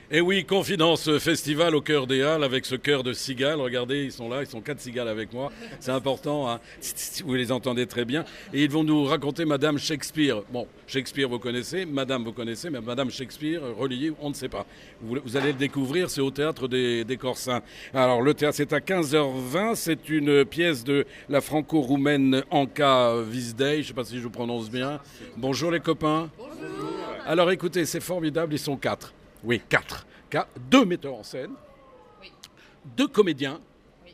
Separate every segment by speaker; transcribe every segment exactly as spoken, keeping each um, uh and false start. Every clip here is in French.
Speaker 1: Et oui, Confidence Festival au cœur des Halles avec ce chœur de cigales. Regardez, ils sont là, ils sont quatre cigales avec moi. C'est important, hein. Vous les entendez très bien. Et ils vont nous raconter Madame Shakespeare. Bon, Shakespeare, vous connaissez, Madame, vous connaissez, mais Madame Shakespeare, reliée, on ne sait pas. Vous, vous allez le découvrir, c'est au Théâtre des, des Corsins. Alors, le théâtre, c'est à quinze heures vingt. C'est une pièce de la franco-roumaine Anca Vizdei. Je ne sais pas si je vous prononce bien. Bonjour les copains. Bonjour. Alors, écoutez, c'est formidable, ils sont quatre. Oui, quatre. quatre. Deux metteurs en scène, oui. Deux comédiens, oui.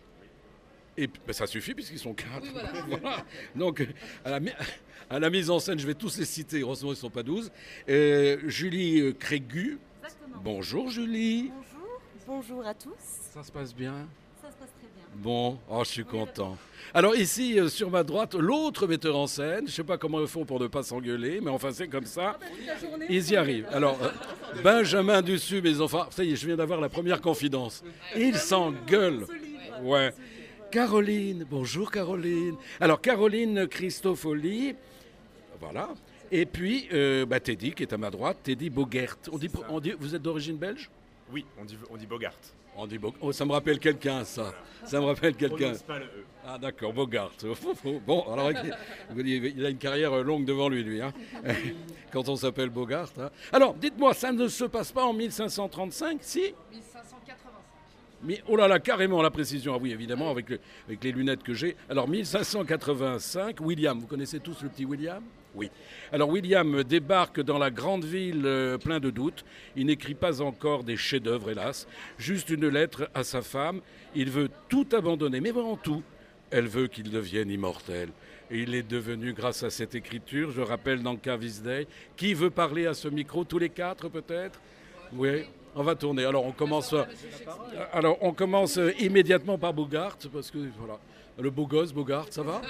Speaker 1: Et ben, ça suffit puisqu'ils sont quatre. Oui, voilà. Voilà. Donc, à la, à la mise en scène, je vais tous les citer, heureusement ils ne sont pas douze. Euh, Julie Crégu. Exactement. Bonjour Julie.
Speaker 2: Bonjour, bonjour à tous.
Speaker 1: Ça se passe bien?
Speaker 2: Ça se passe très bien.
Speaker 1: Bon, oh, je suis content. Alors ici, euh, sur ma droite, l'autre metteur en scène. Je ne sais pas comment ils font pour ne pas s'engueuler, mais enfin c'est comme ça. Ils y arrivent. Alors, euh, Benjamin Dussu, mes enfants, ça y est, je viens d'avoir la première confidence. Ils s'engueulent. Ouais. Caroline, bonjour Caroline. Alors Caroline Christofoli, voilà. Et puis euh, bah, Teddy qui est à ma droite, Teddy Bogert. On dit, on dit, vous êtes d'origine belge?
Speaker 3: Oui, on dit, on dit Bogart.
Speaker 1: On dit Bogart. Oh, ça me rappelle quelqu'un, ça. Ça me rappelle quelqu'un.
Speaker 3: Pas le E.
Speaker 1: Ah d'accord, Bogart. Bon, alors il a une carrière longue devant lui, lui. Hein. Quand on s'appelle Bogart. Hein. Alors, dites-moi, ça ne se passe pas en mille cinq cent trente-cinq, si?
Speaker 4: mille cinq cent quatre-vingt-cinq.
Speaker 1: Mais, oh là là, carrément la précision. Ah oui, évidemment, avec, le, avec les lunettes que j'ai. Alors, mille cinq cent quatre-vingt-cinq, William. Vous connaissez tous le petit William? Oui. Alors, William débarque dans la grande ville euh, plein de doutes. Il n'écrit pas encore des chefs-d'œuvre, hélas. Juste une lettre à sa femme. Il veut tout abandonner, mais vraiment tout. Elle veut qu'il devienne immortel. Et il est devenu grâce à cette écriture. Je rappelle Anca Vizdei. Qui veut parler à ce micro? Tous les quatre, peut-être? Oui. On va tourner. Alors on commence, alors on commence immédiatement par Bogart parce que voilà, le beau gosse Bogart, ça va?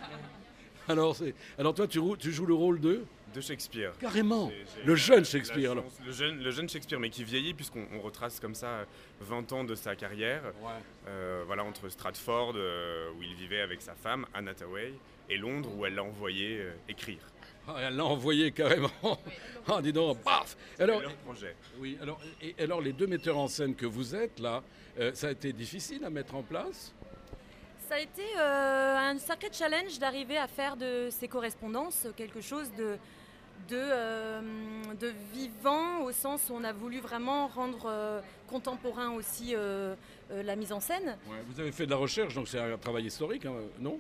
Speaker 1: Alors c'est, alors toi tu, tu joues le rôle de?
Speaker 3: De Shakespeare.
Speaker 1: Carrément.
Speaker 3: J'ai, j'ai
Speaker 1: le jeune Shakespeare.
Speaker 3: Alors. Le jeune, le jeune Shakespeare, mais qui vieillit puisqu'on on retrace comme ça vingt ans de sa carrière. Ouais. Euh, voilà, entre Stratford euh, où il vivait avec sa femme Anne Hathaway et Londres où elle l'a envoyé euh, écrire.
Speaker 1: Ah, elle l'a envoyé carrément. Ah, dis donc, paf.
Speaker 3: Alors, leur projet.
Speaker 1: Oui, alors, et, alors les deux metteurs en scène que vous êtes là, euh, ça a été difficile à mettre en place?
Speaker 2: Ça a été euh, un sacré challenge d'arriver à faire de ces correspondances quelque chose de, de, euh, de vivant, au sens où on a voulu vraiment rendre euh, contemporain aussi euh, euh, la mise en scène.
Speaker 1: Ouais, vous avez fait de la recherche, donc c'est un travail historique, hein, non?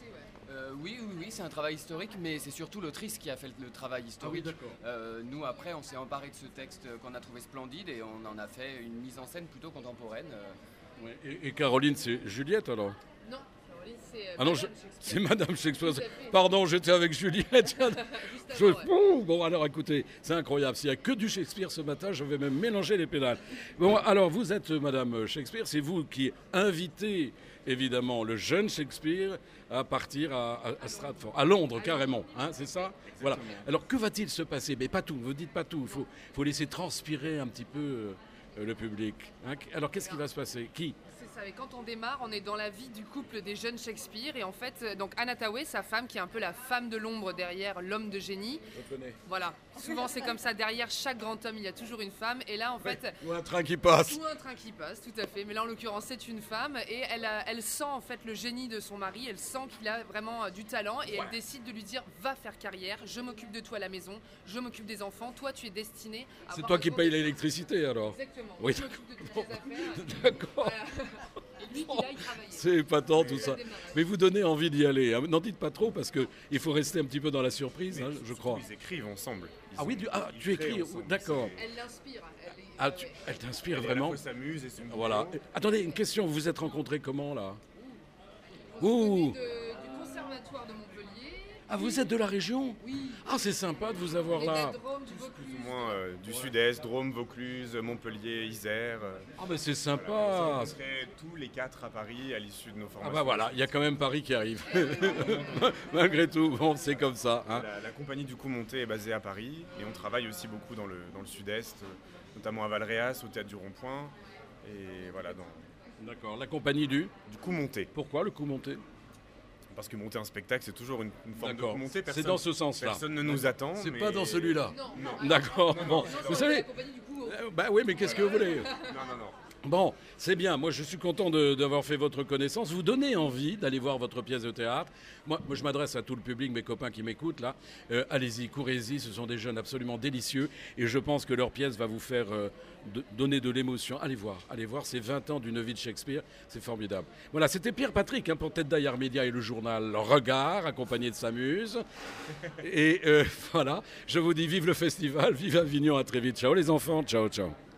Speaker 5: Euh, oui, oui, oui, c'est un travail historique, mais c'est surtout l'autrice qui a fait le travail historique.
Speaker 1: Ah oui, d'accord.
Speaker 5: Euh, nous, après, on s'est emparé de ce texte qu'on a trouvé splendide et on en a fait une mise en scène plutôt contemporaine.
Speaker 1: Ouais, et, et Caroline, c'est Juliette alors?
Speaker 4: Non, Caroline, c'est euh,
Speaker 1: ah non,
Speaker 4: Madame
Speaker 1: je,
Speaker 4: Shakespeare.
Speaker 1: C'est Madame Shakespeare. Pardon, j'étais avec Juliette. je,
Speaker 4: avant, ouais.
Speaker 1: Bon, alors écoutez, c'est incroyable. S'il n'y a que du Shakespeare ce matin, je vais même mélanger les pédales. Bon, alors vous êtes Madame Shakespeare, c'est vous qui invitez évidemment le jeune Shakespeare à partir à, à, à Stratford, à Londres carrément, hein, c'est ça? Voilà. Alors que va-t-il se passer? Mais pas tout, ne vous dites pas tout, il faut, faut laisser transpirer un petit peu euh, le public. Hein. Alors qu'est-ce qui va se passer? Qui?
Speaker 4: C'est ça, et quand on démarre, on est dans la vie du couple des jeunes Shakespeare, et en fait, donc Anne Hathaway, sa femme, qui est un peu la femme de l'ombre derrière l'homme de génie.
Speaker 1: Je connais.
Speaker 4: Voilà, souvent c'est comme ça, derrière chaque grand homme, il y a toujours une femme, et là en fait...
Speaker 1: Ou un train qui passe.
Speaker 4: Ou un train qui passe, tout à fait, mais là en l'occurrence c'est une femme, et elle, a, elle sent en fait le génie de son mari, elle sent qu'il a vraiment du talent, et ouais. Elle décide de lui dire, va faire carrière, je m'occupe de toi à la maison, je m'occupe des enfants, toi tu es destiné à...
Speaker 1: C'est toi qui payes l'électricité alors?
Speaker 4: Exactement,
Speaker 1: oui,
Speaker 4: je m'occupe de toutes les affaires.
Speaker 1: D'accord.
Speaker 4: Voilà. Et lui, il aille travailler.
Speaker 1: C'est épatant tout ça. Mais vous donnez envie d'y aller. Hein. N'en dites pas trop parce qu'il faut rester un petit peu dans la surprise, hein, je crois.
Speaker 3: Ils écrivent ensemble. Ils
Speaker 1: ah oui, du, ah, tu écris, ensemble. D'accord.
Speaker 4: Elle l'inspire. Elle,
Speaker 1: ah, tu, elle t'inspire
Speaker 3: elle
Speaker 1: vraiment.
Speaker 3: Elle s'amuse et son
Speaker 1: voilà. Et, attendez, une question. Vous vous êtes rencontrés comment là?
Speaker 4: Ouh. Ouh. De, du conservatoire de Montpellier.
Speaker 1: Ah, vous êtes de la région?
Speaker 4: Oui.
Speaker 1: Ah, c'est sympa de vous avoir là.
Speaker 4: Drôme, du
Speaker 3: Tous plus ou moins euh, du ouais. sud-est, Drôme, Vaucluse, Montpellier, Isère. Euh,
Speaker 1: ah, mais c'est sympa.
Speaker 3: Voilà, on serait tous les quatre à Paris à l'issue de nos formations.
Speaker 1: Ah, bah voilà, il y a quand même Paris qui arrive. Malgré tout, bon, c'est comme ça. Hein.
Speaker 3: La, la compagnie du coup Monté est basée à Paris et on travaille aussi beaucoup dans le, dans le sud-est, notamment à Valréas, au Théâtre du Rond-Point. Et voilà, dans.
Speaker 1: D'accord, la compagnie du
Speaker 3: Du coup Monté.
Speaker 1: Pourquoi le coup Monté?
Speaker 3: Parce que monter un spectacle, c'est toujours une, une forme
Speaker 1: D'accord.
Speaker 3: de monter.
Speaker 1: C'est dans ce sens-là.
Speaker 3: Personne ne nous attend.
Speaker 1: C'est
Speaker 3: mais...
Speaker 1: pas dans celui-là.
Speaker 4: Non.
Speaker 1: non. D'accord.
Speaker 4: Non,
Speaker 1: bon,
Speaker 4: non,
Speaker 1: vous savez.
Speaker 4: La compagnie du coup
Speaker 1: Euh, Bah oui, mais qu'est-ce que vous voulez?
Speaker 3: Non, non, non.
Speaker 1: Bon, c'est bien. Moi, je suis content de- d'avoir fait votre connaissance. Vous donnez envie d'aller voir votre pièce de théâtre. Moi, moi je m'adresse à tout le public, mes copains qui m'écoutent là. Euh, allez-y, courez-y. Ce sont des jeunes absolument délicieux. Et je pense que leur pièce va vous faire euh, de- donner de l'émotion. Allez voir, allez voir. C'est vingt ans d'une vie de Shakespeare. C'est formidable. Voilà, c'était Pierre Patrick hein, pour Tête d'Ailleurs Média et le journal Regard, accompagné de Samuse. Et euh, voilà, je vous dis vive le festival, vive Avignon. À très vite. Ciao les enfants. Ciao, ciao.